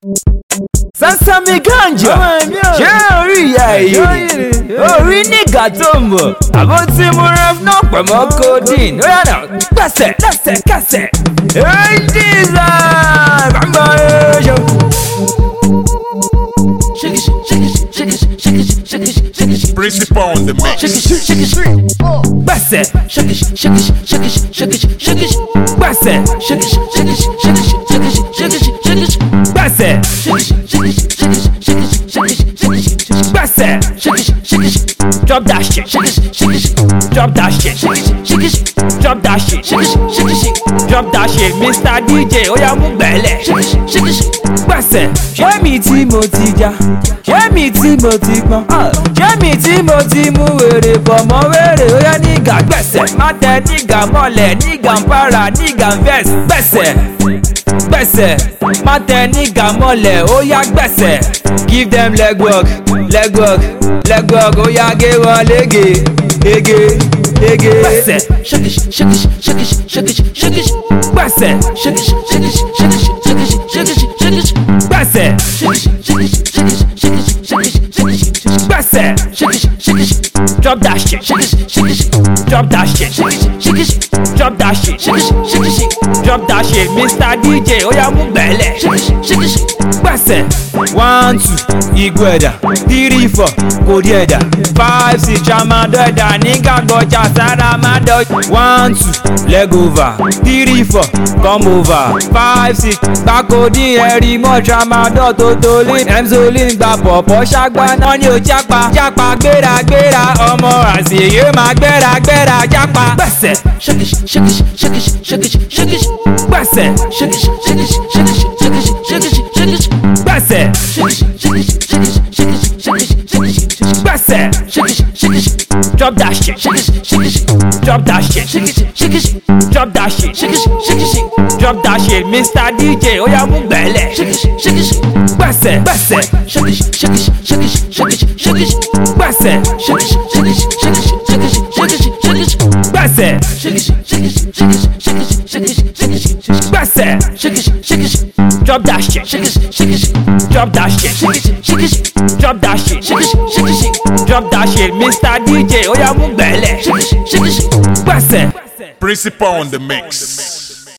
Sasami ganja, ṣé orí ìyá èyí orí nígà tó ń bọ̀ àbó tí mo ref náà pẹ̀mọ́ codeine ó yàrá gbẹ̀sẹ̀ lẹ́sẹ̀kẹsẹ̀ èyí dísà gbàgbọ́ ẹ̀ṣọ́. Principal on the mix. Gbẹ̀sẹ̀ gbẹ̀sẹ̀ gbẹ̀sẹ̀ drop that shit, drop that shit, drop that shit, drop that shit, Mr. DJ oya mú gbẹ̀lẹ̀ gbẹ̀sẹ̀. Ṣé mi tí mo ti já, ṣé mi tí mo ti gbọ́n, ṣé mi tí mo ti mú wèrè bọ̀ mọ́ wèrè oya nígà gbẹ̀sẹ̀. Má tẹ nígà mọ́lẹ̀, nígà ń para, nígà ń vex gbẹ̀sẹ̀ gbẹ̀sẹ̀. Má tẹ nígà mọ́lẹ̀ oya gbẹ̀sẹ̀. Give them leg work, leg work, leg work oya gé wọn lége ege ege gbẹ̀sẹ̀ gbẹ̀sẹ̀ gbẹ̀sẹ̀ drop that shit, drop that shit, drop that shit, drop that shit, Mr. DJ oya mú gbẹ̀lẹ̀ gbẹ̀sẹ̀. 1 2 Igweda 3 4 Kodieda 5 6 Tramadol nígà gbọ́jà sára má dọ̀. 1 2 leg over 3 4 come over 5 6 gbàkódì ẹ̀rí mọ́ Tramadol tó tolí Emzolin gba pọ̀pọ̀ ṣàgbá náà ni ó jápa jápa gbéra gbéra ọmọ àṣeyẹ máa gbéra gbéra jápa gbẹ̀sẹ̀ gbẹ̀sẹ̀ gbẹ̀sẹ̀ drop that shit, drop that shit, drop that shit, drop that shit, Mr. DJ oya mú gbẹ̀lẹ̀ gbẹ̀sẹ̀ gbẹ̀sẹ̀ gbẹ̀sẹ̀ gbẹ̀sẹ̀ drop that shit, drop that shit, drop that shit, drop that shit, Mr. DJ oya mú gbẹ̀lẹ̀ gbẹ̀sẹ̀. Principal on the mix.